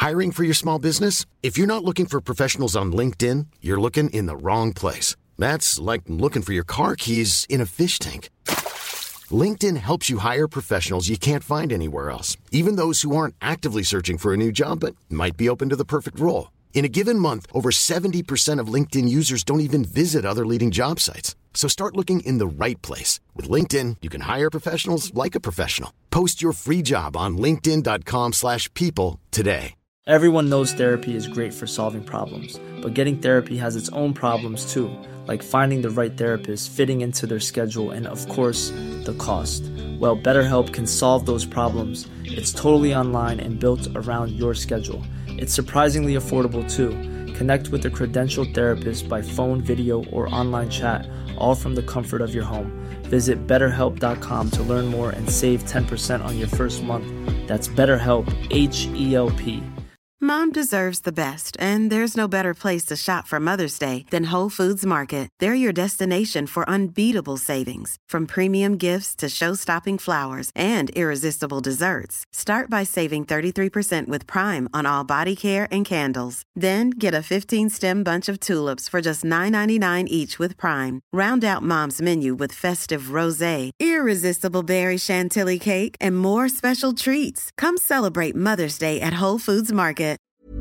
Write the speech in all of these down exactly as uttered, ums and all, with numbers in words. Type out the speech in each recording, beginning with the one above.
Hiring for your small business? If you're not looking for professionals on LinkedIn, you're looking in the wrong place. That's like looking for your car keys in a fish tank. LinkedIn helps you hire professionals you can't find anywhere else, even those who aren't actively searching for a new job but might be open to the perfect role. In a given month, over seventy percent of LinkedIn users don't even visit other leading job sites. So start looking in the right place. With LinkedIn, you can hire professionals like a professional. Post your free job on linkedin.com slash people today. Everyone knows therapy is great for solving problems, but getting therapy has its own problems too, like finding the right therapist, fitting into their schedule, and of course, the cost. Well, BetterHelp can solve those problems. It's totally online and built around your schedule. It's surprisingly affordable too. Connect with a credentialed therapist by phone, video, or online chat, all from the comfort of your home. Visit better help dot com to learn more and save ten percent on your first month. That's BetterHelp, H E L P. Mom deserves the best, and there's no better place to shop for Mother's Day than Whole Foods Market. They're your destination for unbeatable savings, from premium gifts to show-stopping flowers and irresistible desserts. Start by saving thirty-three percent with Prime on all body care and candles. Then get a fifteen-stem bunch of tulips for just nine ninety-nine each with Prime. Round out Mom's menu with festive rosé, irresistible berry chantilly cake, and more special treats. Come celebrate Mother's Day at Whole Foods Market.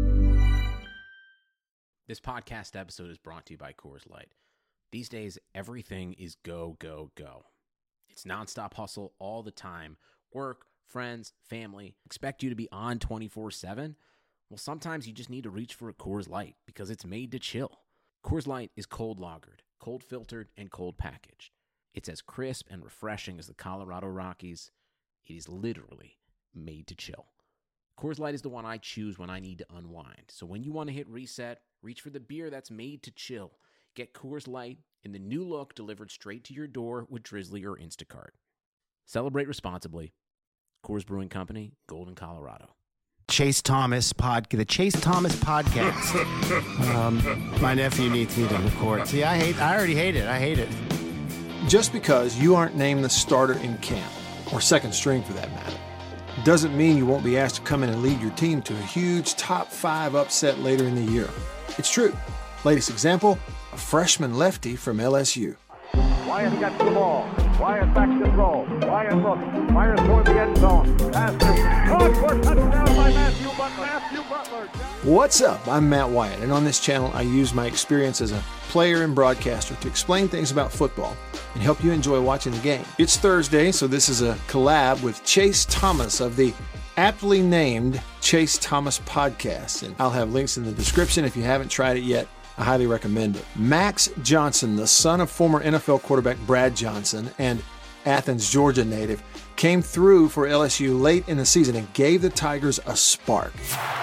This podcast episode is brought to you by Coors Light. These days, everything is go, go, go. It's nonstop hustle all the time. Work, friends, family, expect you to be on twenty-four seven. Well, sometimes you just need to reach for a Coors Light because it's made to chill. Coors Light is cold lagered, cold filtered, and cold packaged. It's as crisp and refreshing as the Colorado Rockies. It is literally made to chill. Coors Light is the one I choose when I need to unwind. So when you want to hit reset, reach for the beer that's made to chill. Get Coors Light in the new look delivered straight to your door with Drizzly or Instacart. Celebrate responsibly. Coors Brewing Company, Golden, Colorado. Chase Thomas pod, the Chase Thomas podcast. um, my nephew needs me to record. See, I hate. I already hate it. I hate it. Just because you aren't named the starter in camp, or second string for that matter, doesn't mean you won't be asked to come in and lead your team to a huge top five upset later in the year. It's true. Latest example, a freshman lefty from L S U. Wyatt gets the ball. Wyatt back to throw. Wyatt looks. Fires toward the end zone. Pass caught for touchdown by Matthew Butler. Matthew Butler. What's up? I'm Matt Wyatt, and on this channel, I use my experience as a player and broadcaster to explain things about football and help you enjoy watching the game. It's Thursday, so this is a collab with Chase Thomas of the aptly named Chase Thomas Podcast, and I'll have links in the description if you haven't tried it yet. I highly recommend it. Max Johnson, the son of former N F L quarterback Brad Johnson and Athens, Georgia native, came through for L S U late in the season and gave the Tigers a spark.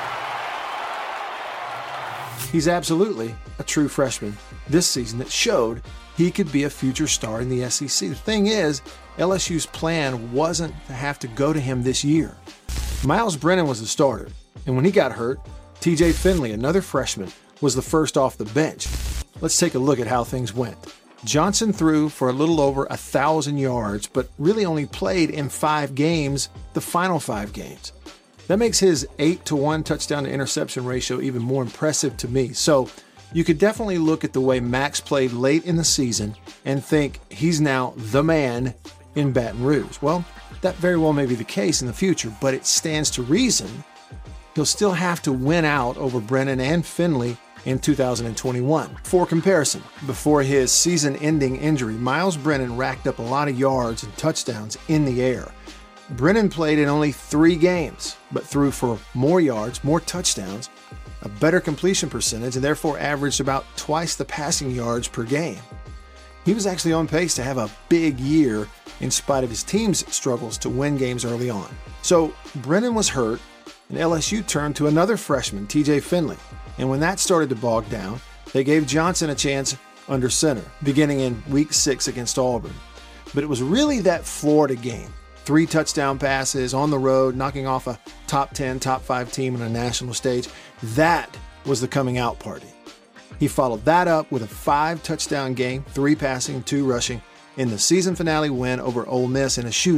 He's absolutely a true freshman this season that showed he could be a future star in the S E C. The thing is, L S U's plan wasn't to have to go to him this year. Miles Brennan was the starter, and when he got hurt, T J Finley, another freshman, was the first off the bench. Let's take a look at how things went. Johnson threw for a little over a thousand yards, but really only played in five games, the final five games. That makes his eight to one touchdown to interception ratio even more impressive to me. So you could definitely look at the way Max played late in the season and think he's now the man in Baton Rouge. Well, that very well may be the case in the future, but it stands to reason he'll still have to win out over Brennan and Finley in two thousand twenty-one. For comparison, before his season-ending injury, Miles Brennan racked up a lot of yards and touchdowns in the air. Brennan played in only three games, but threw for more yards, more touchdowns, a better completion percentage, and therefore averaged about twice the passing yards per game. He was actually on pace to have a big year in spite of his team's struggles to win games early on. So Brennan was hurt, and L S U turned to another freshman, T J Finley. And when that started to bog down, they gave Johnson a chance under center, beginning in week six against Auburn. But it was really that Florida game. Three touchdown passes on the road, knocking off a top ten, top five team on a national stage. That was the coming out party. He followed that up with a five touchdown game, three passing, two rushing, in the season finale win over Ole Miss in a shootout.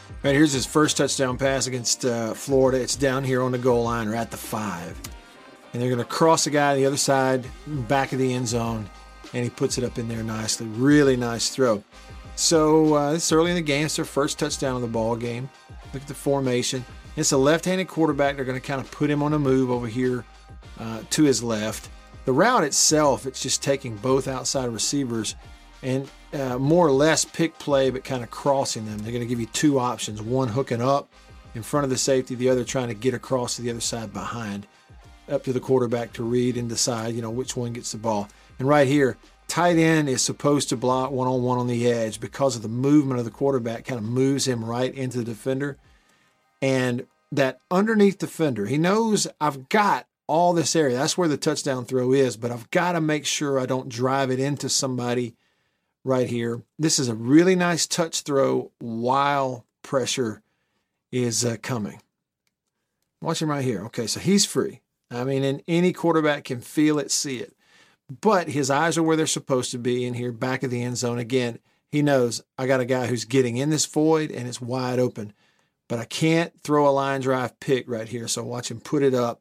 Right, here's his first touchdown pass against uh, Florida. It's down here on the goal line or at the five. And they're going to cross the guy on the other side, back of the end zone, and he puts it up in there nicely. Really nice throw. So uh, it's early in the game. It's their first touchdown of the ball game. Look at the formation. It's a left-handed quarterback. They're going to kind of put him on a move over here uh, to his left. The route itself, it's just taking both outside receivers and uh, more or less pick play, but kind of crossing them. They're going to give you two options, one hooking up in front of the safety, the other trying to get across to the other side behind, up to the quarterback to read and decide, you know, which one gets the ball. And right here, tight end is supposed to block one-on-one on the edge because of the movement of the quarterback, kind of moves him right into the defender. And that underneath defender, he knows I've got all this area. That's where the touchdown throw is, but I've got to make sure I don't drive it into somebody right here. This is a really nice touch throw while pressure is uh, coming. Watch him right here. Okay, so he's free. I mean, and any quarterback can feel it, see it. But his eyes are where they're supposed to be in here, back of the end zone. Again, he knows I got a guy who's getting in this void and it's wide open. But I can't throw a line drive pick right here. So watch him put it up,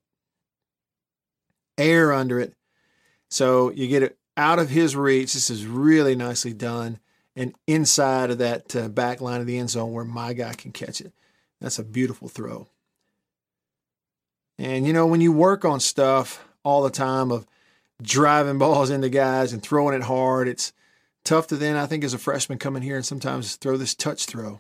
air under it. So you get it out of his reach. This is really nicely done. And inside of that uh, back line of the end zone where my guy can catch it. That's a beautiful throw. And, you know, when you work on stuff all the time of driving balls into guys and throwing it hard, it's tough to then, I think, as a freshman come in here and sometimes throw this touch throw.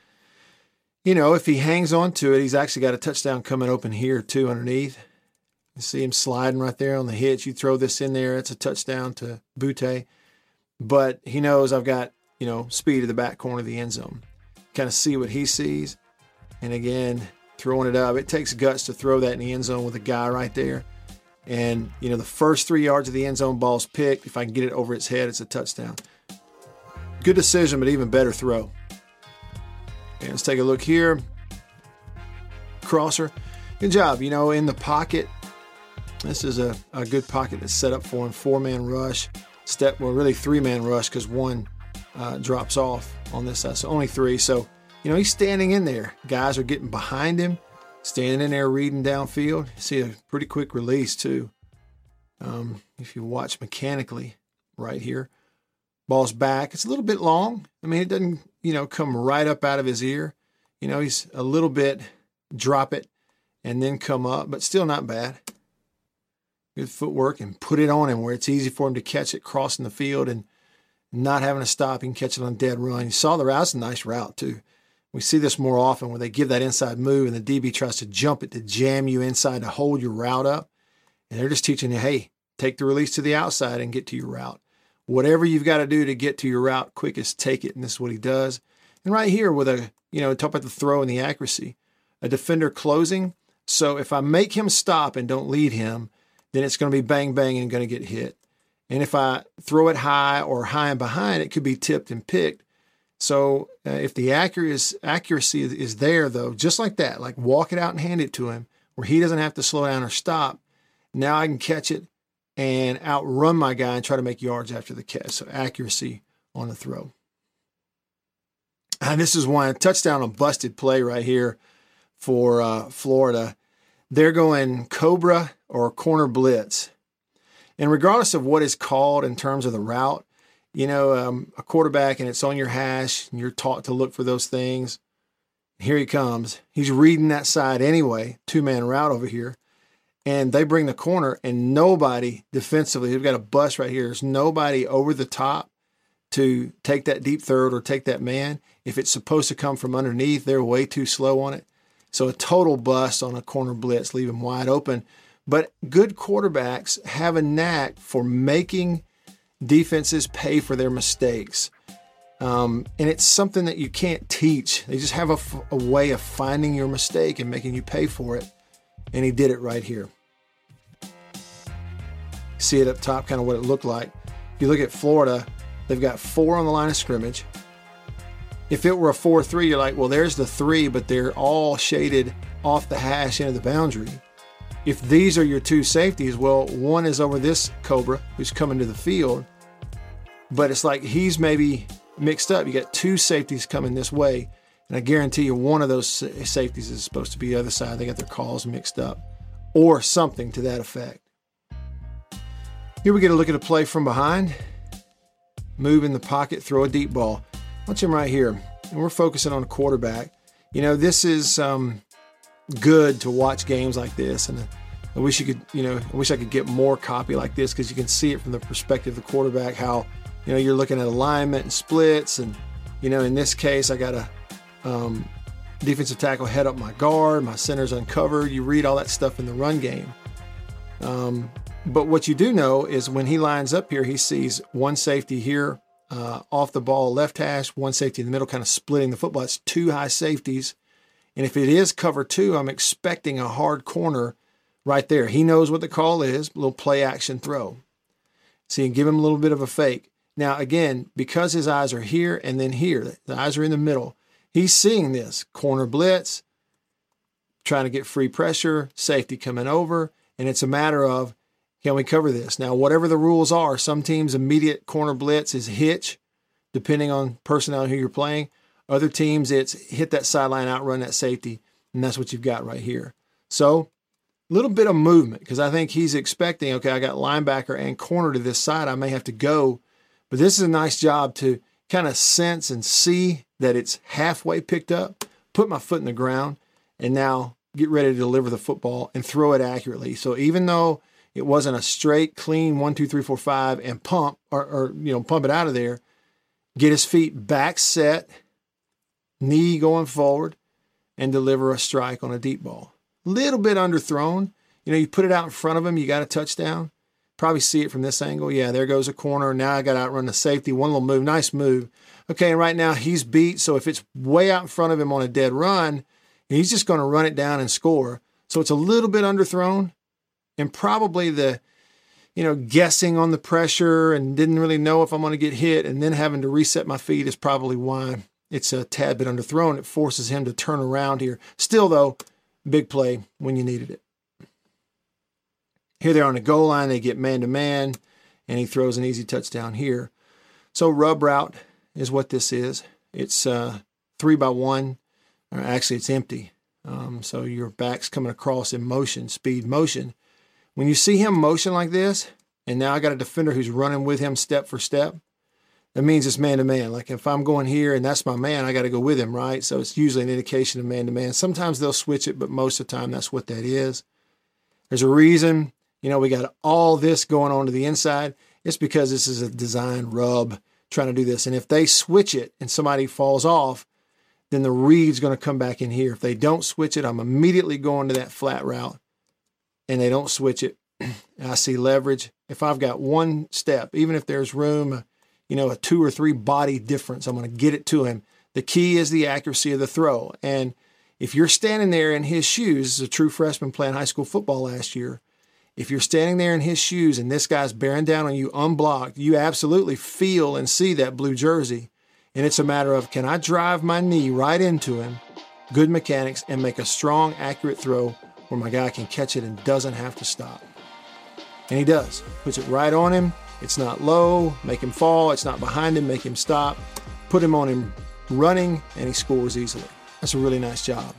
You know, if he hangs on to it, he's actually got a touchdown coming open here, too, underneath. You see him sliding right there on the hitch. You throw this in there, it's a touchdown to Butte. But he knows I've got, you know, speed to the back corner of the end zone. Kind of see what he sees. And again, throwing it up. It takes guts to throw that in the end zone with a guy right there. And, you know, the first three yards of the end zone, ball's picked. If I can get it over its head, it's a touchdown. Good decision, but even better throw. And let's take a look here. Crosser. Good job. You know, in the pocket, this is a, a good pocket that's set up for him. Four-man rush. Step, well, really three-man rush because one uh, drops off on this side. So only three. So, you know, he's standing in there. Guys are getting behind him, standing in there reading downfield. See a pretty quick release, too. Um, if you watch mechanically right here. Ball's back. It's a little bit long. I mean, it doesn't, you know, come right up out of his ear. You know, he's a little bit, drop it, and then come up, but still not bad. Good footwork and put it on him where it's easy for him to catch it crossing the field and not having to stop. He can catch it on a dead run. You saw the route. It's a nice route, too. We see this more often where they give that inside move and the D B tries to jump it to jam you inside to hold your route up. And they're just teaching you, hey, take the release to the outside and get to your route. Whatever you've got to do to get to your route quickest, take it. And this is what he does. And right here with a, you know, talk about the throw and the accuracy, a defender closing. So if I make him stop and don't lead him, then it's going to be bang, bang, and going to get hit. And if I throw it high or high and behind, it could be tipped and picked. So uh, if the accuracy, accuracy is there, though, just like that, like walk it out and hand it to him where he doesn't have to slow down or stop, now I can catch it and outrun my guy and try to make yards after the catch. So accuracy on the throw. And this is one touchdown on busted play right here for uh, Florida. They're going Cobra or corner blitz. And regardless of what is called in terms of the route, you know, um, a quarterback and it's on your hash and you're taught to look for those things. Here he comes. He's reading that side anyway, two-man route over here. And they bring the corner and nobody defensively, they've got a bust right here. There's nobody over the top to take that deep third or take that man. If it's supposed to come from underneath, they're way too slow on it. So a total bust on a corner blitz, leave him wide open. But good quarterbacks have a knack for making defenses pay for their mistakes. Um, and it's something that you can't teach. They just have a, a way of finding your mistake and making you pay for it. And he did it right here. See it up top, kind of what it looked like. If you look at Florida, they've got four on the line of scrimmage. If it were a four three, you're like, well, there's the three, but they're all shaded off the hash into the boundary. If these are your two safeties, well, one is over this Cobra who's coming to the field, but it's like he's maybe mixed up. You got two safeties coming this way. And I guarantee you one of those safeties is supposed to be the other side. They got their calls mixed up or something to that effect. Here we get a look at a play from behind. Move in the pocket, throw a deep ball. Watch him right here. And we're focusing on the quarterback. You know, this is um, good to watch games like this. And I wish you could, you know, I wish I could get more copy like this because you can see it from the perspective of the quarterback, how, you know, you're looking at alignment and splits. And, you know, in this case, I got a um, defensive tackle head up my guard, my center's uncovered. You read all that stuff in the run game. Um, but what you do know is when he lines up here, he sees one safety here, uh, off the ball, left hash, one safety in the middle, kind of splitting the football. It's two high safeties. And if it is cover two, I'm expecting a hard corner right there. He knows what the call is, a little play action throw. See, and give him a little bit of a fake. Now, again, because his eyes are here and then here, the eyes are in the middle, he's seeing this corner blitz, trying to get free pressure, safety coming over, and it's a matter of, can we cover this? Now, whatever the rules are, some teams' immediate corner blitz is hitch, depending on personnel who you're playing. Other teams, it's hit that sideline, outrun that safety, and that's what you've got right here. So, a little bit of movement, because I think he's expecting, okay, I got linebacker and corner to this side. I may have to go, but this is a nice job to kind of sense and see that it's halfway picked up, put my foot in the ground, and now get ready to deliver the football and throw it accurately. So even though it wasn't a straight, clean one, two, three, four, five, and pump, or, or you know, pump it out of there, get his feet back set, knee going forward, and deliver a strike on a deep ball. Little bit underthrown. You know, you put it out in front of him, you got a touchdown. Probably see it from this angle. Yeah, there goes a corner. Now I got to outrun the safety. One little move, nice move. Okay, and right now he's beat, so if it's way out in front of him on a dead run, he's just going to run it down and score. So it's a little bit underthrown, and probably the, you know, guessing on the pressure and didn't really know if I'm going to get hit, and then having to reset my feet is probably why it's a tad bit underthrown. It forces him to turn around here. Still, though, big play when you needed it. Here they're on the goal line. They get man-to-man, and he throws an easy touchdown here. So rub route is what this is. It's uh, three by one. Or actually, it's empty. Um, so your back's coming across in motion, speed motion. When you see him motion like this, and now I got a defender who's running with him step for step, that means it's man-to-man. Like if I'm going here and that's my man, I got to go with him, right? So it's usually an indication of man-to-man. Sometimes they'll switch it, but most of the time that's what that is. There's a reason, you know, we got all this going on to the inside. It's because this is a design rub trying to do this. And if they switch it and somebody falls off, then the read's going to come back in here. If they don't switch it, I'm immediately going to that flat route. And they don't switch it, I see leverage. If I've got one step, even if there's room, you know, a two or three body difference, I'm going to get it to him. The key is the accuracy of the throw. And if you're standing there in his shoes, as a true freshman playing high school football last year, if you're standing there in his shoes and this guy's bearing down on you unblocked, you absolutely feel and see that blue jersey. And it's a matter of, can I drive my knee right into him, good mechanics, and make a strong, accurate throw where my guy can catch it and doesn't have to stop. And he does. Puts it right on him. It's not low, make him fall. It's not behind him, make him stop. Put him on him running, and he scores easily. That's a really nice job.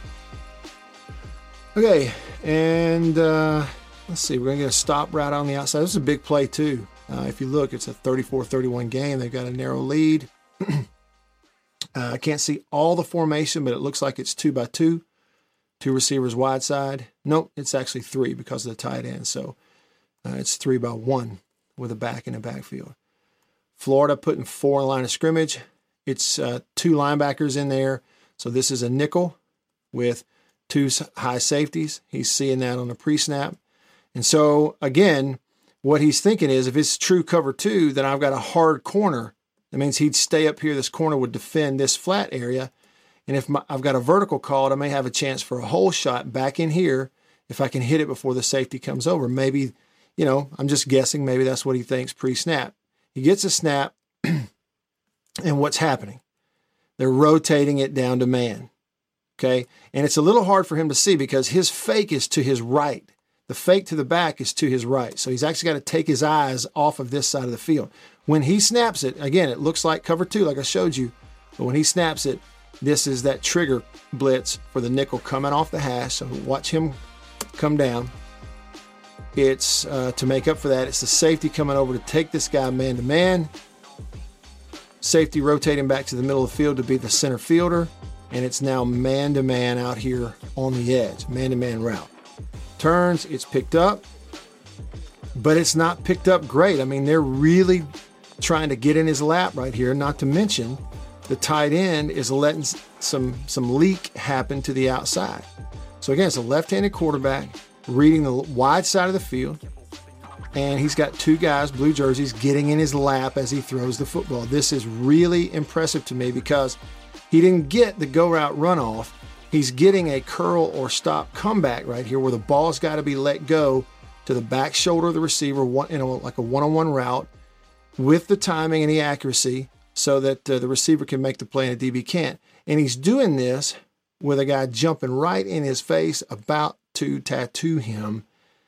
Okay, and uh, let's see. We're going to get a stop right on the outside. This is a big play, too. Uh, if you look, it's a thirty-four thirty-one game. They've got a narrow lead. uh, I can't see all the formation, but it looks like it's two by two. Two receivers wide side. Nope, it's actually three because of the tight end. So uh, it's three by one with a back in the backfield. Florida putting four in line of scrimmage. It's uh, two linebackers in there. So this is a nickel with two high safeties. He's seeing that on the pre-snap. And so, again, what he's thinking is if it's true cover two, then I've got a hard corner. That means he'd stay up here. This corner would defend this flat area. And if my, I've got a vertical called, I may have a chance for a hole shot back in here if I can hit it before the safety comes over. Maybe, you know, I'm just guessing. Maybe that's what he thinks pre-snap. He gets a snap, and what's happening? They're rotating it down to man, okay? And it's a little hard for him to see because his fake is to his right. The fake to the back is to his right. So he's actually got to take his eyes off of this side of the field. When he snaps it, again, it looks like cover two, like I showed you. But when he snaps it, This is that trigger blitz for the nickel coming off the hash. So watch him come down. It's uh, to make up for that. It's the safety coming over to take this guy man to man. Safety rotating back to the middle of the field to be the center fielder. And it's now man to man out here on the edge. Man to man route. Turns, it's picked up. But it's not picked up great. I mean, they're really trying to get in his lap right here. Not to mention, the tight end is letting some, some leak happen to the outside. So again, it's a left-handed quarterback reading the wide side of the field. And he's got two guys, blue jerseys, getting in his lap as he throws the football. This is really impressive to me because he didn't get the go route runoff. He's getting a curl or stop comeback right here where the ball's got to be let go to the back shoulder of the receiver, one, you know, like a one-on-one route with the timing and the accuracy so that uh, the receiver can make the play and a D B can't. And he's doing this with a guy jumping right in his face about to tattoo him.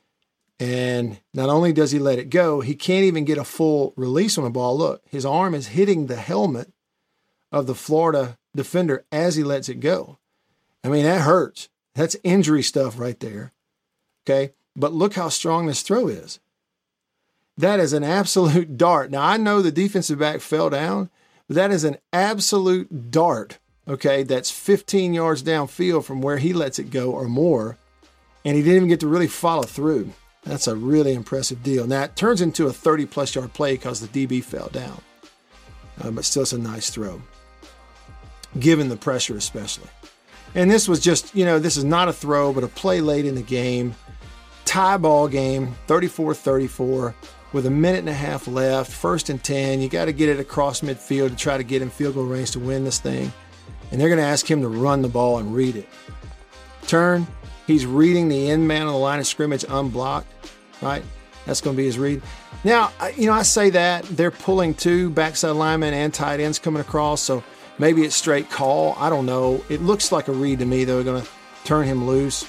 And not only does he let it go, he can't even get a full release on the ball. Look, his arm is hitting the helmet of the Florida defender as he lets it go. I mean, that hurts. That's injury stuff right there. Okay? But look how strong this throw is. That is an absolute dart. Now, I know the defensive back fell down, but that is an absolute dart, okay, that's fifteen yards downfield from where he lets it go or more, and he didn't even get to really follow through. That's a really impressive deal. Now, it turns into a thirty-plus yard play because the D B fell down, uh, but still it's a nice throw, given the pressure especially. And this was just, you know, this is not a throw, but a play late in the game. Tie ball game, thirty-four thirty-four, with a minute and a half left, first and ten. You got to get it across midfield to try to get in field goal range to win this thing. And they're going to ask him to run the ball and read it. Turn, he's reading the end man on the line of scrimmage unblocked, right? That's going to be his read. Now, you know, I say that. They're pulling two backside linemen and tight ends coming across, so maybe it's straight call. I don't know. It looks like a read to me. They're going to turn him loose.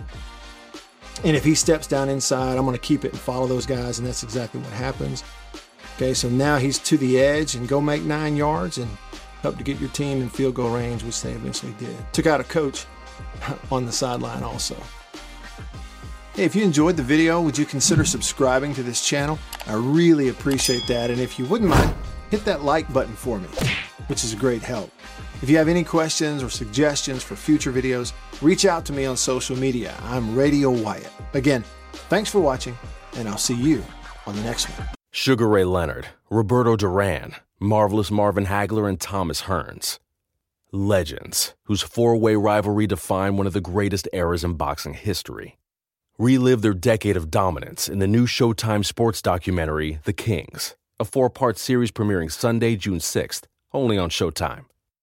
And if he steps down inside, I'm going to keep it and follow those guys, and that's exactly what happens. Okay, so now he's to the edge and go make nine yards and help to get your team in field goal range, which they eventually did. Took out a coach on the sideline also. Hey, if you enjoyed the video, would you consider subscribing to this channel? I really appreciate that, and if you wouldn't mind, hit that like button for me, which is a great help. If you have any questions or suggestions for future videos, reach out to me on social media. I'm Radio Wyatt. Again, thanks for watching, and I'll see you on the next one. Sugar Ray Leonard, Roberto Duran, Marvelous Marvin Hagler, and Thomas Hearns. Legends, whose four-way rivalry defined one of the greatest eras in boxing history. Relive their decade of dominance in the new Showtime sports documentary, The Kings, a four-part series premiering Sunday, June sixth, only on Showtime.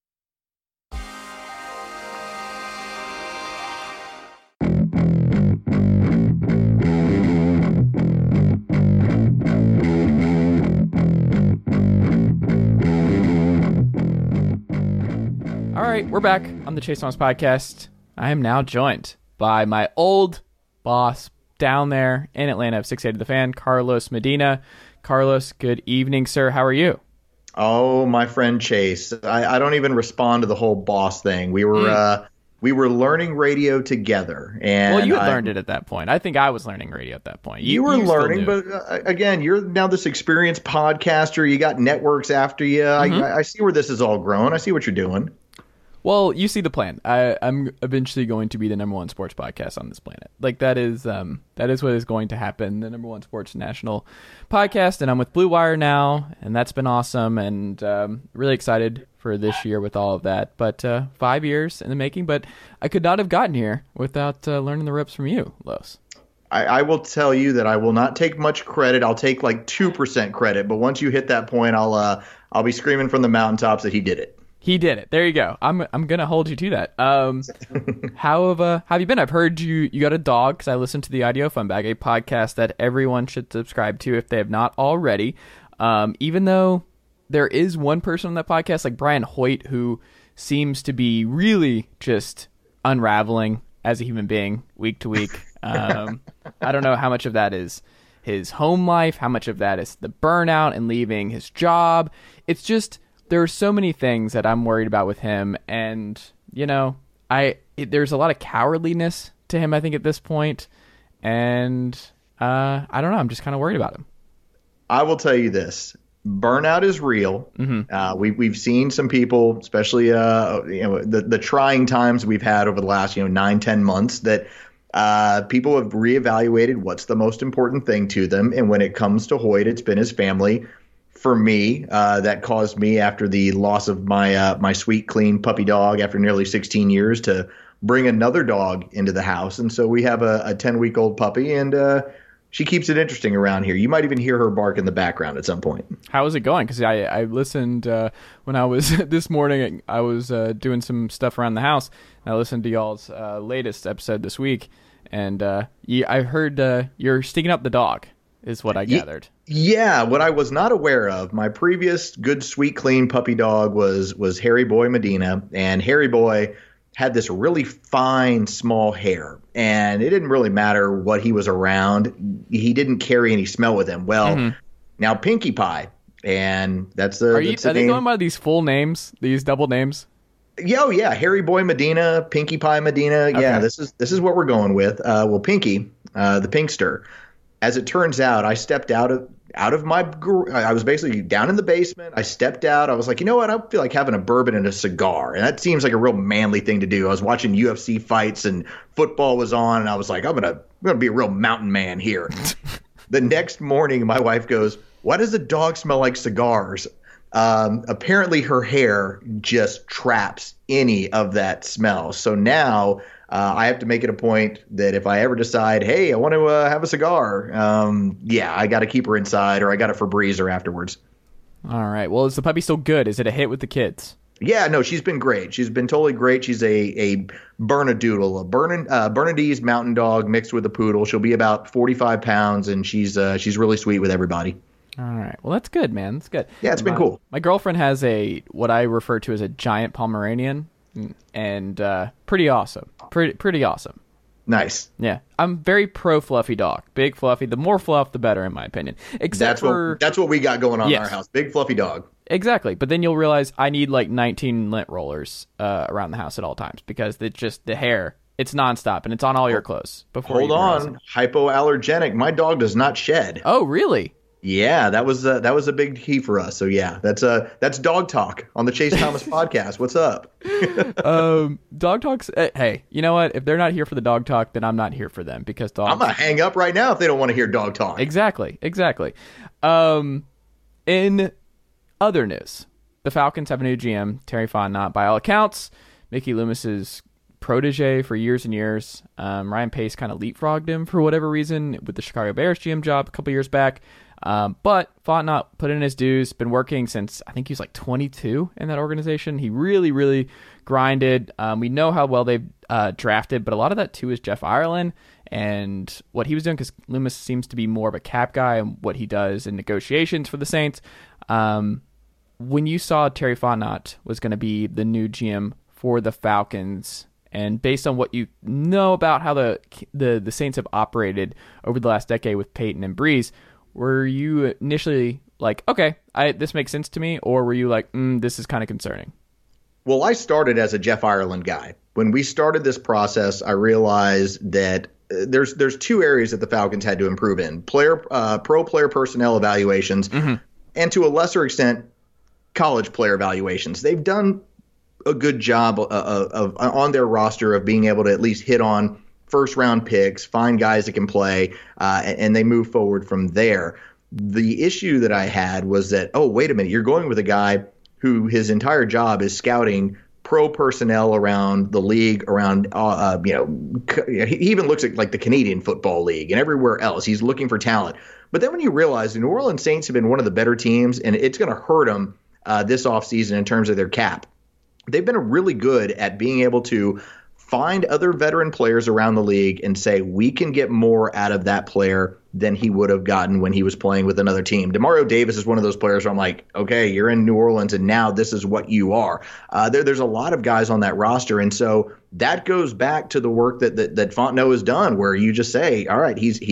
All right, we're back on the Chase Thomas Podcast. I am now joined by my old boss down there in Atlanta of six eighty The Fan, Carlos Medina. Carlos, good evening, sir. How are you? Oh, my friend Chase. I, I don't even respond to the whole boss thing. We were mm. uh, we were learning radio together, and well, you had I, learned it at that point. I think I was learning radio at that point. You, you were you learning, but uh, again, you're now this experienced podcaster. You got networks after you. Mm-hmm. I, I see where this is all growing. I see what you're doing. Well, you see the plan. I, I'm eventually going to be the number one sports podcast on this planet. Like that is um, that is what is going to happen. The number one sports national podcast, and I'm with Blue Wire now, and that's been awesome. And um, really excited for this year with all of that. But uh, five years in the making. But I could not have gotten here without uh, learning the ropes from you, Los. I, I will tell you that I will not take much credit. I'll take like two percent credit. But once you hit that point, I'll uh, I'll be screaming from the mountaintops that he did it. He did it. There you go. I'm I'm gonna hold you to that. Um, how have uh, how have you been? I've heard you you got a dog because I listened to the Audio Fun Bag, a podcast that everyone should subscribe to if they have not already. Um, even though there is one person on that podcast, like Brian Hoyt, who seems to be really just unraveling as a human being week to week. Um, I don't know how much of that is his home life, how much of that is the burnout and leaving his job. It's just there are so many things that I'm worried about with him, and you know, I it, there's a lot of cowardliness to him, I think, at this point, and uh, I don't know. I'm just kind of worried about him. I will tell you this. Burnout is real. Mm-hmm. Uh, we, we've seen some people, especially uh, you know, the, the trying times we've had over the last you know nine, ten months, that uh, people have reevaluated what's the most important thing to them. And when it comes to Hoyt, it's been his family. For me, uh, that caused me, after the loss of my uh, my sweet, clean puppy dog after nearly sixteen years, to bring another dog into the house. And so we have a, a ten-week-old puppy, and uh, she keeps it interesting around here. You might even hear her bark in the background at some point. How is it going? Because I, I listened uh, when I was this morning. I was uh, doing some stuff around the house, and I listened to y'all's uh, latest episode this week, and uh, you, I heard uh, you're sticking up the dog, is what I gathered. Yeah, what I was not aware of, my previous good, sweet, clean puppy dog was was Harry Boy Medina, and Harry Boy had this really fine, small hair, and it didn't really matter what he was around. He didn't carry any smell with him. Well, mm-hmm. now Pinkie Pie, and that's the. Are, you, that's the are they going by these full names, these double names? Yeah, oh yeah, Harry Boy Medina, Pinkie Pie Medina. Okay. Yeah, this is this is what we're going with. Uh, well, Pinkie, uh, the Pinkster. As it turns out, I stepped out of out of my – I was basically down in the basement. I stepped out. I was like, you know what? I feel like having a bourbon and a cigar. And that seems like a real manly thing to do. I was watching U F C fights and football was on, and I was like, I'm going to I'm gonna be a real mountain man here. The next morning, my wife goes, why does the dog smell like cigars? Um, apparently, her hair just traps any of that smell. So now – Uh, I have to make it a point that if I ever decide, hey, I want to uh, have a cigar, um, yeah, I got to keep her inside, or I got a Febreze afterwards. All right. Well, is the puppy still good? Is it a hit with the kids? Yeah, no, she's been great. She's been totally great. She's a a Bernedoodle, a Bern, uh, Bernadese mountain dog mixed with a poodle. She'll be about forty-five pounds, and she's uh, she's really sweet with everybody. All right. Well, that's good, man. That's good. Yeah, it's my, been cool. My girlfriend has a what I refer to as a giant Pomeranian, and uh, pretty awesome. Pretty pretty awesome. Nice. Yeah. I'm very pro fluffy dog. Big fluffy. The more fluff, the better, in my opinion. Except that's for what that's what we got going on yes. in our house. Big fluffy dog. Exactly. But then you'll realize I need like nineteen lint rollers uh, around the house at all times, because it's just the hair. It's nonstop, and it's on all your clothes. Before Hold you on. Hypoallergenic. My dog does not shed. Oh, really? Yeah, that was uh, that was a big key for us. So yeah, that's uh that's dog talk on the Chase Thomas podcast. What's up? um, dog talks. Uh, hey, you know what? If they're not here for the dog talk, then I'm not here for them, because dogs. I'm gonna hang up right now if they don't want to hear dog talk. Exactly, exactly. Um, in other news, the Falcons have a new G M, Terry Fontenot. By all accounts, Mickey Loomis's protege for years and years. Um, Ryan Pace kind of leapfrogged him for whatever reason with the Chicago Bears G M job a couple years back. Um, but Fontenot put in his dues, been working since I think he was like twenty-two in that organization. He really, really grinded. Um, we know how well they've uh, drafted, but a lot of that too is Jeff Ireland and what he was doing, because Loomis seems to be more of a cap guy and what he does in negotiations for the Saints. Um, when you saw Terry Fontenot was going to be the new G M for the Falcons, and based on what you know about how the the, the Saints have operated over the last decade with Peyton and Breeze, were you initially like, okay, I, this makes sense to me, or were you like, mm, this is kind of concerning? Well, I started as a Jeff Ireland guy. When we started this process, I realized that uh, there's there's two areas that the Falcons had to improve in: player, uh, pro player personnel evaluations, mm-hmm. and to a lesser extent, college player evaluations. They've done a good job of, of, of on their roster of being able to at least hit on first round picks, find guys that can play, uh, and, and they move forward from there. The issue that I had was that, oh, wait a minute, you're going with a guy who his entire job is scouting pro personnel around the league, around, uh, uh, you know, he even looks at like the Canadian Football League and everywhere else. He's looking for talent. But then when you realize the New Orleans Saints have been one of the better teams, and it's going to hurt them uh, this offseason in terms of their cap. They've been really good at being able to find other veteran players around the league and say, we can get more out of that player than he would have gotten when he was playing with another team. Demario Davis is one of those players where I'm like, okay, you're in New Orleans and now this is what you are. Uh, there, there's a lot of guys on that roster. And so that goes back to the work that, that, that Fontenot has done, where you just say, all right, he's, he's,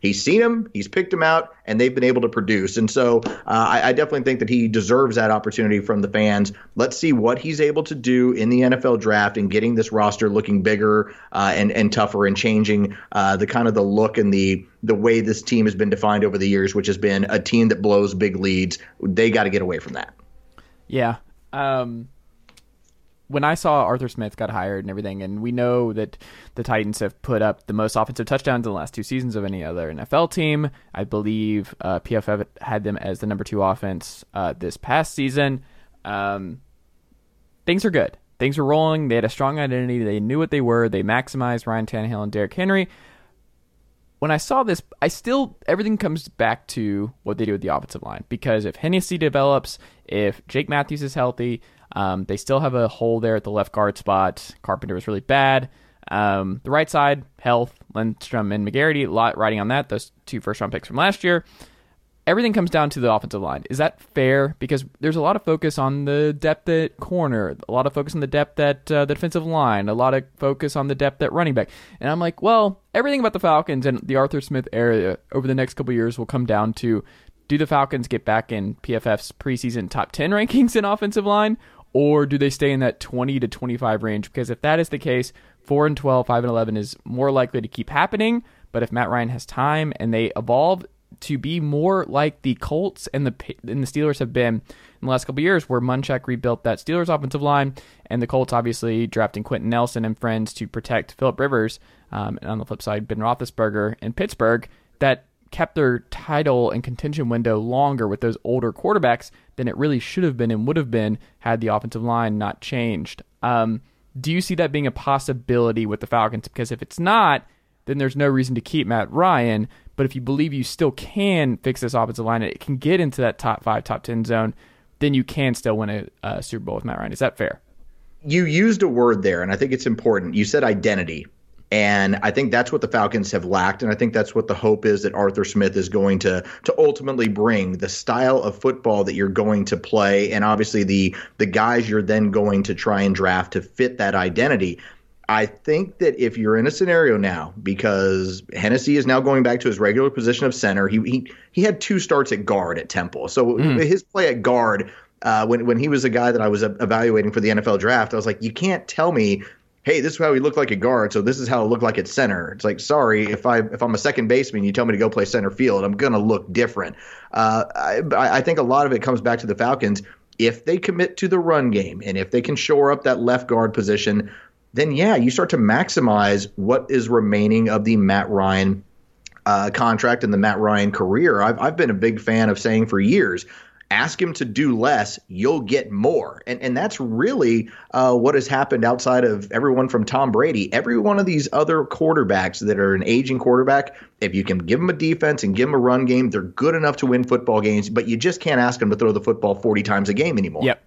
He's seen him, he's picked him out, and they've been able to produce. And so uh, I, I definitely think that he deserves that opportunity from the fans. Let's see what he's able to do in the N F L draft and getting this roster looking bigger uh, and, and tougher and changing uh, the kind of the look and the the way this team has been defined over the years, which has been a team that blows big leads. They got to get away from that. Yeah. Um, when I saw Arthur Smith got hired and everything, and we know that the Titans have put up the most offensive touchdowns in the last two seasons of any other N F L team. I believe uh, P F F had them as the number two offense uh, this past season. Um, things are good. Things are rolling. They had a strong identity. They knew what they were. They maximized Ryan Tannehill and Derrick Henry. When I saw this, I still, everything comes back to what they do with the offensive line. Because if Hennessy develops, if Jake Matthews is healthy, um, they still have a hole there at the left guard spot. Carpenter was really bad. Um, the right side, health, Lindstrom and McGarity, a lot riding on that, those two first-round picks from last year. Everything comes down to the offensive line. Is that fair? Because there's a lot of focus on the depth at corner, a lot of focus on the depth at uh, the defensive line, a lot of focus on the depth at running back. And I'm like, well, everything about the Falcons and the Arthur Smith area over the next couple of years will come down to, do the Falcons get back in P F F's preseason top ten rankings in offensive line, or do they stay in that twenty to twenty-five range? Because if that is the case, four and twelve, five and eleven is more likely to keep happening. But if Matt Ryan has time and they evolve to be more like the Colts and the and the Steelers have been in the last couple of years, where Munchak rebuilt that Steelers offensive line, and the Colts obviously drafting Quentin Nelson and friends to protect Phillip Rivers, um, and on the flip side, Ben Roethlisberger in Pittsburgh, that kept their title and contention window longer with those older quarterbacks than it really should have been and would have been had the offensive line not changed. Um, do you see that being a possibility with the Falcons? Because if it's not, then there's no reason to keep Matt Ryan. But if you believe you still can fix this offensive line and it can get into that top five, top ten zone, then you can still win a, a Super Bowl with Matt Ryan. Is that fair? You used a word there, and I think it's important. You said identity. And I think that's what the Falcons have lacked, and I think that's what the hope is that Arthur Smith is going to to ultimately bring, the style of football that you're going to play, and obviously the the guys you're then going to try and draft to fit that identity. I think that if you're in a scenario now, because Hennessy is now going back to his regular position of center, he he, he had two starts at guard at Temple. So mm. his play at guard, uh, when, when he was a guy that I was evaluating for the N F L draft, I was like, you can't tell me, hey, this is how he looked like at guard, so this is how it looked like at center. It's like, sorry, if, I, if I'm a second baseman, you tell me to go play center field, I'm going to look different. Uh, I, I think a lot of it comes back to the Falcons. If they commit to the run game and if they can shore up that left guard position, then, yeah, you start to maximize what is remaining of the Matt Ryan uh, contract and the Matt Ryan career. I've, I've been a big fan of saying for years, ask him to do less, you'll get more. And and that's really uh, what has happened outside of everyone from Tom Brady. Every one of these other quarterbacks that are an aging quarterback, if you can give them a defense and give them a run game, they're good enough to win football games, but you just can't ask them to throw the football forty times a game anymore. Yep.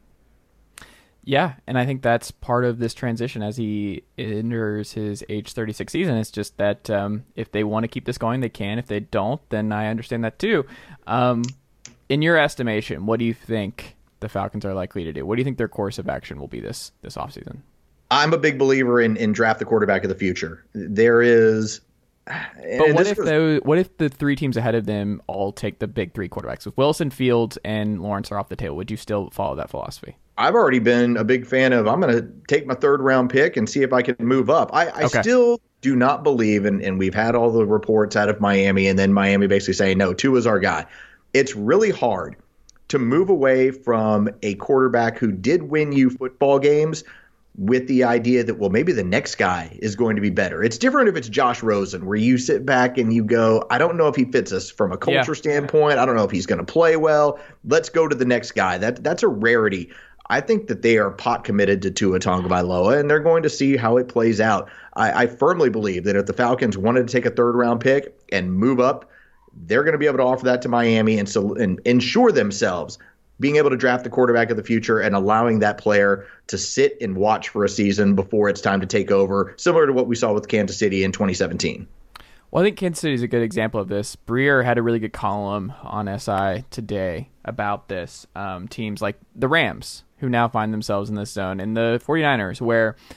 Yeah, and I think that's part of this transition as he enters his age thirty-six season. It's just that um, if they want to keep this going, they can. If they don't, then I understand that too. Um, in your estimation, what do you think the Falcons are likely to do? What do you think their course of action will be this this offseason? I'm a big believer in, in draft the quarterback of the future. There is... But what if, was, those, what if the three teams ahead of them all take the big three quarterbacks? If Wilson, Fields, and Lawrence are off the table, would you still follow that philosophy? I've already been a big fan of, I'm going to take my third round pick and see if I can move up. I, I okay. still do not believe, and, and we've had all the reports out of Miami, and then Miami basically saying, no, Tua's our guy. It's really hard to move away from a quarterback who did win you football games with the idea that, well, maybe the next guy is going to be better. It's different if it's Josh Rosen, where you sit back and you go, I don't know if he fits us from a culture yeah. standpoint. I don't know if he's going to play well. Let's go to the next guy. That That's a rarity. I think that they are pot committed to Tua Tagovailoa, and they're going to see how it plays out. I, I firmly believe that if the Falcons wanted to take a third-round pick and move up, they're going to be able to offer that to Miami and, so, and ensure themselves being able to draft the quarterback of the future and allowing that player to sit and watch for a season before it's time to take over, similar to what we saw with Kansas City in twenty seventeen. Well, I think Kansas City is a good example of this. Breer had a really good column on S I today about this. Um, teams like the Rams, who now find themselves in this zone, and the 49ers, where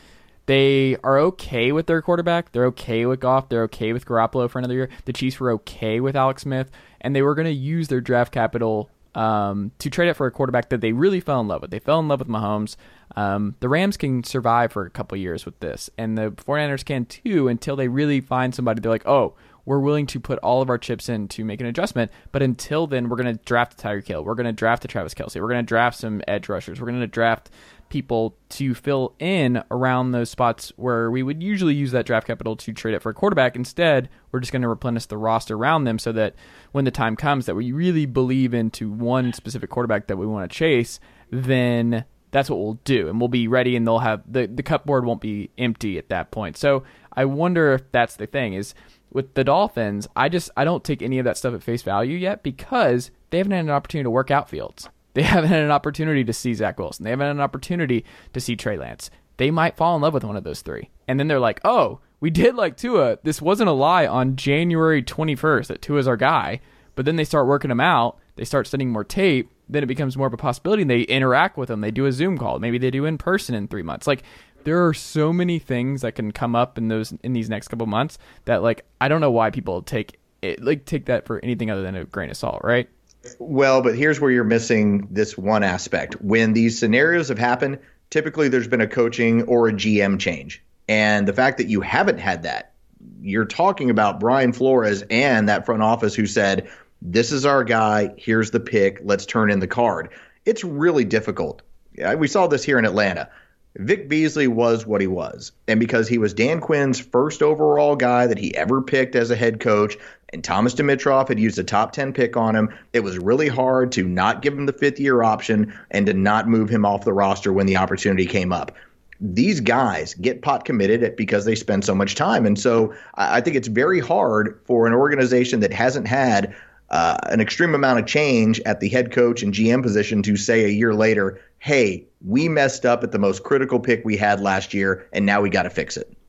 They are okay with their quarterback. They're okay with Goff. They're okay with Garoppolo for another year. The Chiefs were okay with Alex Smith, and they were going to use their draft capital um, to trade it for a quarterback that they really fell in love with. They fell in love with Mahomes. Um, the Rams can survive for a couple years with this, and the 49ers can too until they really find somebody. They're like, oh, we're willing to put all of our chips in to make an adjustment, but until then, we're going to draft a Tyreek Hill. We're going to draft a Travis Kelce. We're going to draft some edge rushers. We're going to draft people to fill in around those spots where we would usually use that draft capital to trade it for a quarterback. Instead, we're just going to replenish the roster around them so that when the time comes that we really believe into one specific quarterback that we want to chase, then that's what we'll do, and we'll be ready, and they'll have the, the cupboard won't be empty at that point. So I wonder if that's the thing is with the Dolphins, I just I don't take any of that stuff at face value yet because they haven't had an opportunity to work out Fields. They haven't had an opportunity to see Zach Wilson. They haven't had an opportunity to see Trey Lance. They might fall in love with one of those three. And then they're like, oh, we did like Tua. This wasn't a lie on January twenty-first that Tua's our guy. But then they start working him out. They start studying more tape. Then it becomes more of a possibility. And they interact with him. They do a Zoom call. Maybe they do in person in three months. Like, there are so many things that can come up in those in these next couple months that, like, I don't know why people take it, like take that for anything other than a grain of salt, right? Well, but here's where you're missing this one aspect. When these scenarios have happened, typically there's been a coaching or a G M change. And the fact that you haven't had that, you're talking about Brian Flores and that front office who said, this is our guy, here's the pick, let's turn in the card. It's really difficult. We saw this here in Atlanta. Vic Beasley was what he was. And because he was Dan Quinn's first overall guy that he ever picked as a head coach, and Thomas Dimitroff had used a top ten pick on him, it was really hard to not give him the fifth-year option and to not move him off the roster when the opportunity came up. These guys get pot committed because they spend so much time. And so I think it's very hard for an organization that hasn't had uh, an extreme amount of change at the head coach and G M position to say a year later, hey, we messed up at the most critical pick we had last year, and now we got to fix it.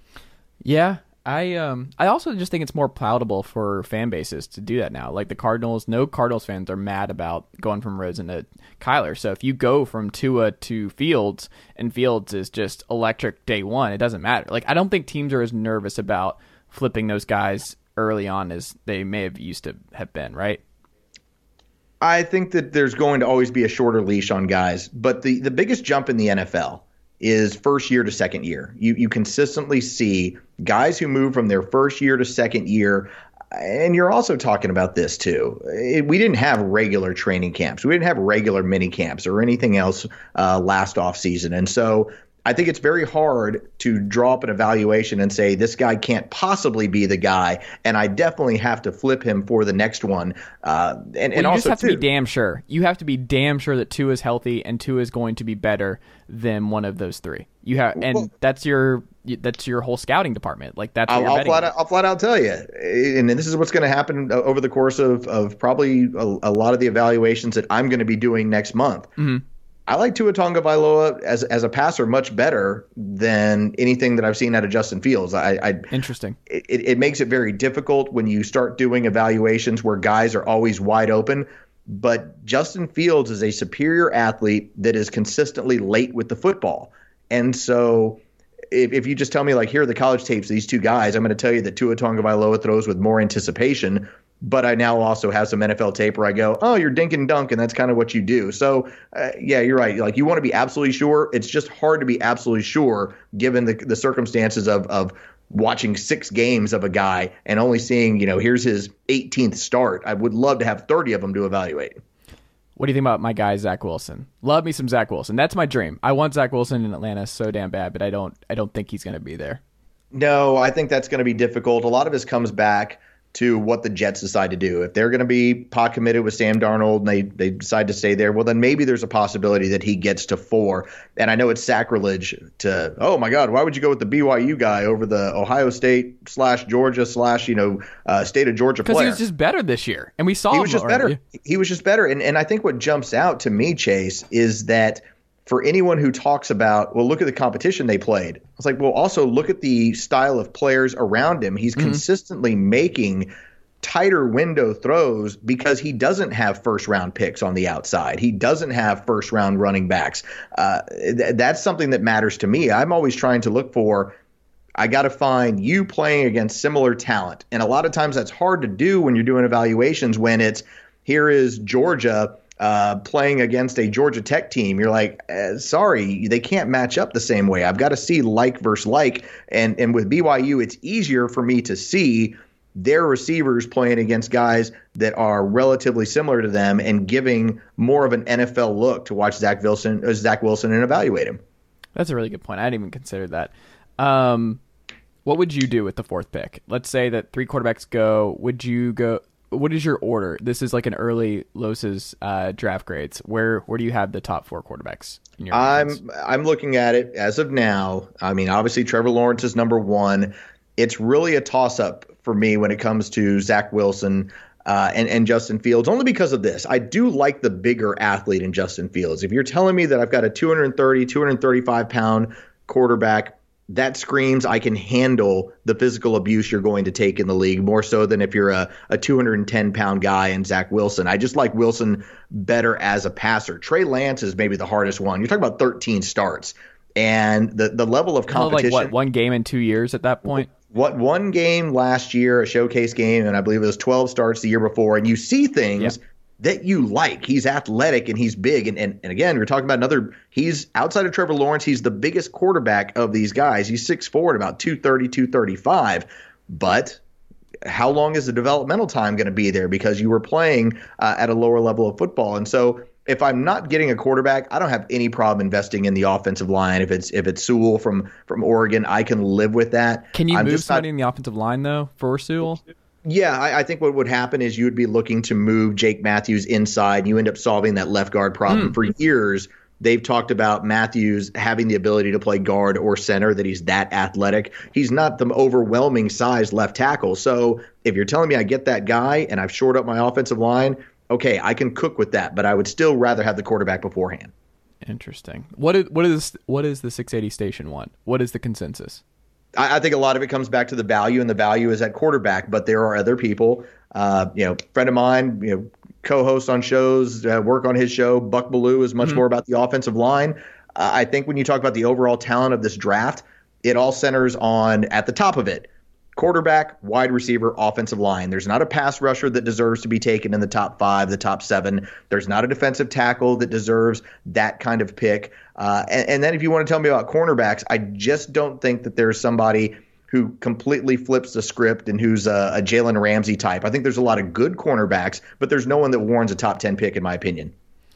Yeah, I um I also just think it's more palatable for fan bases to do that now. Like the Cardinals, no Cardinals fans are mad about going from Rosen to Kyler. So if you go from Tua to Fields, and Fields is just electric day one, it doesn't matter. Like I don't think teams are as nervous about flipping those guys early on as they may have used to have been, right? I think that there's going to always be a shorter leash on guys, but the, the biggest jump in the N F L is first year to second year. You you consistently see guys who move from their first year to second year, and you're also talking about this too. It, we didn't have regular training camps. We didn't have regular mini camps or anything else uh, last offseason. And so I think it's very hard to draw up an evaluation and say this guy can't possibly be the guy, and I definitely have to flip him for the next one. Uh, and well, and you also just have too, to be damn sure. You have to be damn sure that Tua is healthy and Tua is going to be better than one of those three. You have, and well, that's your that's your whole scouting department. Like that's what I'll, you're I'll betting flat on. out, I'll flat out tell you, and this is what's going to happen over the course of of probably a, a lot of the evaluations that I'm going to be doing next month. Mm-hmm. I like Tua Tagovailoa as as a passer much better than anything that I've seen out of Justin Fields. I, I Interesting. It, it makes it very difficult when you start doing evaluations where guys are always wide open. But Justin Fields is a superior athlete that is consistently late with the football. And so if, if you just tell me, like, here are the college tapes of these two guys, I'm going to tell you that Tua Tagovailoa throws with more anticipation. But I now also have some N F L tape where I go, oh, you're dink and dunk, and that's kind of what you do. So, uh, yeah, you're right. Like, you want to be absolutely sure. It's just hard to be absolutely sure given the the circumstances of of watching six games of a guy and only seeing, you know, here's his eighteenth start. I would love to have thirty of them to evaluate. What do you think about my guy, Zach Wilson? Love me some Zach Wilson. That's my dream. I want Zach Wilson in Atlanta so damn bad, but I don't I don't think he's going to be there. No, I think that's going to be difficult. A lot of this comes back to what the Jets decide to do. If they're going to be pot committed with Sam Darnold and they, they decide to stay there, well, then maybe there's a possibility that he gets to four. And I know it's sacrilege to, oh, my God, why would you go with the B Y U guy over the Ohio State slash Georgia slash, you know, uh, state of Georgia player? Because he was just better this year. And we saw he him was just already. better. He was just better. And, and I think what jumps out to me, Chase, is that for anyone who talks about, well, look at the competition they played. I was like, well, also look at the style of players around him. He's mm-hmm. consistently making tighter window throws because he doesn't have first round picks on the outside. He doesn't have first round running backs. Uh, th- that's something that matters to me. I'm always trying to look for, I got to find you playing against similar talent. And a lot of times that's hard to do when you're doing evaluations when it's, here is Georgia uh, playing against a Georgia Tech team. You're like, eh, sorry, they can't match up the same way. I've got to see like versus like. And, and with B Y U, it's easier for me to see their receivers playing against guys that are relatively similar to them and giving more of an N F L look to watch Zach Wilson, uh, Zach Wilson and evaluate him. That's a really good point. I hadn't even considered that. Um, what would you do with the fourth pick? Let's say that three quarterbacks go. Would you go? What is your order? This is like an early Los's uh, draft grades. Where where do you have the top four quarterbacks in your rankings? I'm I'm looking at it as of now. I mean, obviously Trevor Lawrence is number one. It's really a toss-up for me when it comes to Zach Wilson uh, and, and Justin Fields, only because of this. I do like the bigger athlete in Justin Fields. If you're telling me that I've got a two thirty, two thirty-five pound quarterback, that screams I can handle the physical abuse you're going to take in the league, more so than if you're a, a two ten pound guy in Zach Wilson. I just like Wilson better as a passer. Trey Lance is maybe the hardest one. You're talking about thirteen starts. And the, the level of competition. Like what, one game in two years at that point? What one game last year, a showcase game, and I believe it was twelve starts the year before, and you see things yep. that you like. He's athletic and he's big. And, and, and again, we're talking about another – he's outside of Trevor Lawrence, he's the biggest quarterback of these guys. He's six foot four at about two thirty, two thirty-five. But how long is the developmental time going to be there because you were playing uh, at a lower level of football? And so – if I'm not getting a quarterback, I don't have any problem investing in the offensive line. If it's if it's Sewell from from Oregon, I can live with that. Can you I'm move just somebody not, in the offensive line, though, for Sewell? Yeah, I, I think what would happen is you would be looking to move Jake Matthews inside, and you end up solving that left guard problem. Mm. For years, they've talked about Matthews having the ability to play guard or center, that he's that athletic. He's not the overwhelming size left tackle. So if you're telling me I get that guy and I've shored up my offensive line, okay, I can cook with that, but I would still rather have the quarterback beforehand. Interesting. What is what is what is the six eighty Station one? What is the consensus? I, I think a lot of it comes back to the value, and the value is at quarterback. But there are other people, uh, you know, friend of mine, you know, co-host on shows, uh, work on his show. Buck Bellew is much mm-hmm. more about the offensive line. Uh, I think when you talk about the overall talent of this draft, it all centers on at the top of it. Quarterback, wide receiver, offensive line. There's not a pass rusher that deserves to be taken in the top five, the top seven. There's not a defensive tackle that deserves that kind of pick. Uh, and, and then if you want to tell me about cornerbacks, I just don't think that there's somebody who completely flips the script and who's a, a Jalen Ramsey type. I think there's a lot of good cornerbacks, but there's no one that warrants a top ten pick in my opinion.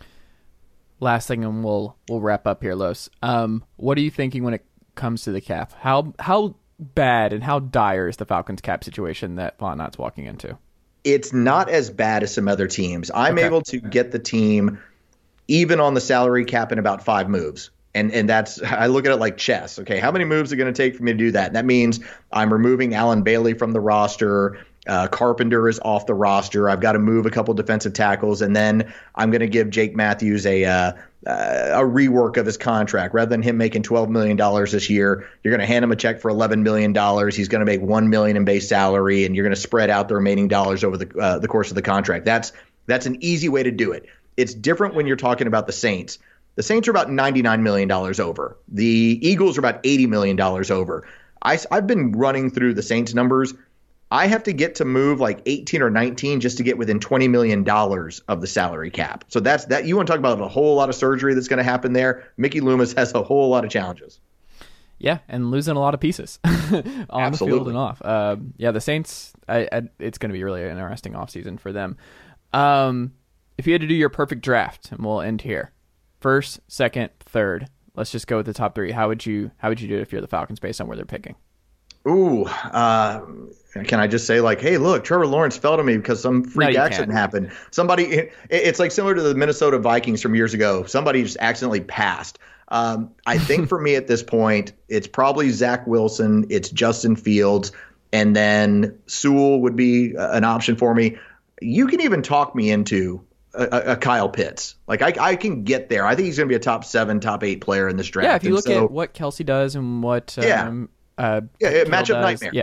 Last thing, and we'll we'll wrap up here, Los. Um, what are you thinking when it comes to the cap? How how bad and how dire is the Falcons cap situation that Fontenot's walking into? It's not as bad as some other teams. I'm okay. able to get the team even on the salary cap in about five moves. And and that's, I look at it like chess. Okay, how many moves are going to take for me to do that? And that means I'm removing Alan Bailey from the roster. Uh, Carpenter is off the roster. I've got to move a couple defensive tackles, and then I'm going to give Jake Matthews a uh, uh, a rework of his contract. Rather than him making twelve million dollars this year, you're going to hand him a check for eleven million dollars. He's going to make one million dollars in base salary, and you're going to spread out the remaining dollars over the uh, the course of the contract. That's that's an easy way to do it. It's different when you're talking about the Saints. The Saints are about ninety-nine million dollars over. The Eagles are about eighty million dollars over. I, I've been running through the Saints numbers. I have to get to move like eighteen or nineteen just to get within twenty million dollars of the salary cap. So that's that. You want to talk about a whole lot of surgery that's going to happen there. Mickey Loomis has a whole lot of challenges. Yeah, and losing a lot of pieces on Absolutely. the field and off. Uh, yeah, the Saints, I, I, it's going to be really an interesting offseason for them. Um, if you had to do your perfect draft, and we'll end here, first, second, third, let's just go with the top three. How would you how would you do it if you're the Falcons based on where they're picking? Ooh, uh, can I just say like, hey, look, Trevor Lawrence fell to me because some freak no, accident can't. happened. Somebody, it, it's like similar to the Minnesota Vikings from years ago. Somebody just accidentally passed. Um, I think for me at this point, it's probably Zach Wilson, it's Justin Fields, and then Sewell would be an option for me. You can even talk me into a, a Kyle Pitts. Like I, I can get there. I think he's going to be a top seven, top eight player in this draft. Yeah, if you and look so, at what Kelsey does and what um, yeah. Uh, yeah, Kittle matchup does. nightmare. Yeah,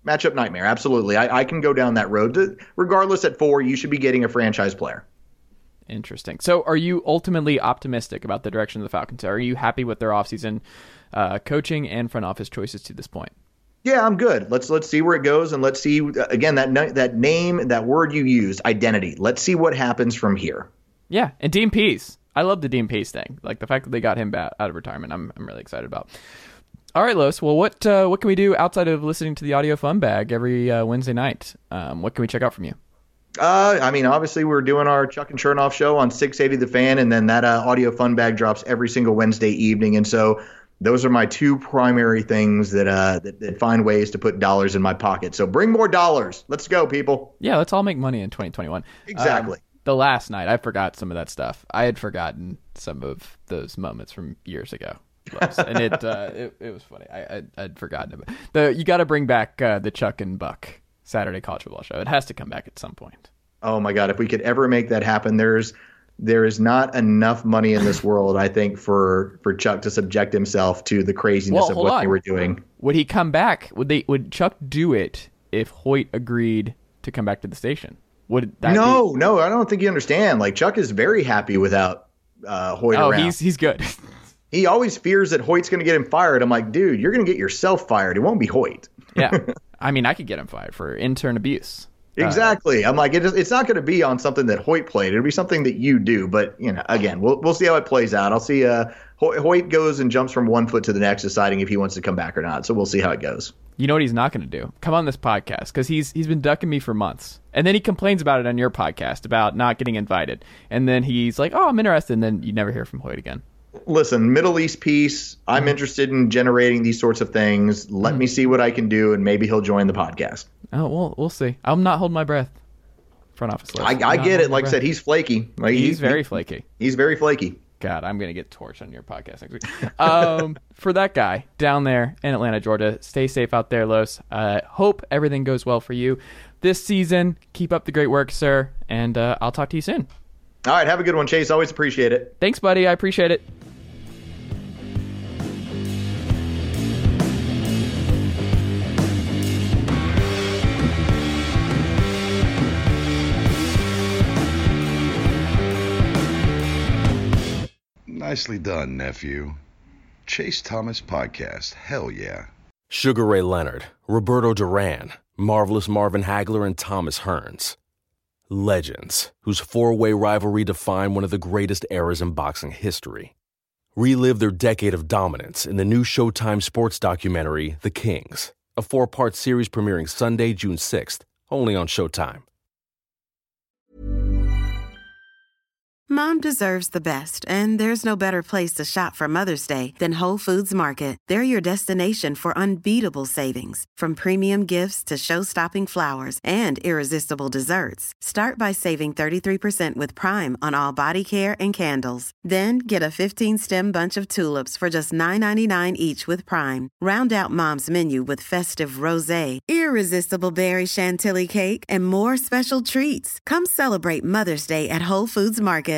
Matchup nightmare. Absolutely. I, I can go down that road. Regardless, at four, you should be getting a franchise player. Interesting. So are you ultimately optimistic about the direction of the Falcons? Are you happy with their offseason uh, coaching and front office choices to this point? Yeah, I'm good. Let's let's see where it goes, and let's see again that that name, that word you used, identity. Let's see what happens from here. Yeah, and Dean Pease. I love the Dean Pease thing. Like the fact that they got him back out of retirement. I'm I'm really excited about. All right, Los. Well, what uh, what can we do outside of listening to the Audio Fun Bag every uh, Wednesday night? Um, what can we check out from you? Uh, I mean, obviously, we're doing our Chuck and Chernoff show on six eighty The Fan, and then that uh, Audio Fun Bag drops every single Wednesday evening, and so. Those are my two primary things that, uh, that that find ways to put dollars in my pocket. So bring more dollars. Let's go, people. Yeah, let's all make money in twenty twenty-one. Exactly. Um, the last night, I forgot some of that stuff. I had forgotten some of those moments from years ago. and it, uh, it it was funny. I, I, I'd forgotten it. The, you got to bring back uh, the Chuck and Buck Saturday College Football Show. It has to come back at some point. Oh, my God. If we could ever make that happen, there's there is not enough money in this world, I think, for, for Chuck to subject himself to the craziness well, of what on. they were doing. Would he come back? Would they? Would Chuck do it if Hoyt agreed to come back to the station? Would that No, be... no, I don't think you understand. Like, Chuck is very happy without uh, Hoyt oh, around. Oh, he's he's good. He always fears that Hoyt's going to get him fired. I'm like, dude, you're going to get yourself fired. It won't be Hoyt. Yeah. I mean, I could get him fired for intern abuse. Exactly. Uh, I'm like, it is, it's not going to be on something that Hoyt played. It'll be something that you do. But, you know, again, we'll we'll see how it plays out. I'll see uh, Hoyt goes and jumps from one foot to the next, deciding if he wants to come back or not. So we'll see how it goes. You know what he's not going to do? Come on this podcast, because he's he's been ducking me for months. And then he complains about it on your podcast about not getting invited. And then he's like, oh, I'm interested. And then you never hear from Hoyt again. Listen, Middle East peace. I'm mm. interested in generating these sorts of things. Let mm. me see what I can do, and maybe he'll join the podcast. Oh, well, we'll see. I'm not holding my breath. Front office list. I, I get it. Like I said, he's flaky. Like, he's, he's very he, flaky. He's very flaky. God, I'm going to get torched on your podcast next week. Um, for that guy down there in Atlanta, Georgia, stay safe out there, Los. Uh, hope everything goes well for you this season. Keep up the great work, sir, and uh, I'll talk to you soon. All right, have a good one, Chase. Always appreciate it. Thanks, buddy. I appreciate it. Nicely done, nephew. Chase Thomas Podcast. Hell yeah. Sugar Ray Leonard, Roberto Duran, Marvelous Marvin Hagler, and Thomas Hearns. Legends, whose four-way rivalry defined one of the greatest eras in boxing history. Relive their decade of dominance in the new Showtime sports documentary, The Kings, a four-part series premiering Sunday, June sixth, only on Showtime. Mom deserves the best, and there's no better place to shop for Mother's Day than Whole Foods Market. They're your destination for unbeatable savings, from premium gifts to show-stopping flowers and irresistible desserts. Start by saving thirty-three percent with Prime on all body care and candles. Then get a fifteen-stem bunch of tulips for just nine ninety-nine each with Prime. Round out Mom's menu with festive rosé, irresistible berry chantilly cake, and more special treats. Come celebrate Mother's Day at Whole Foods Market.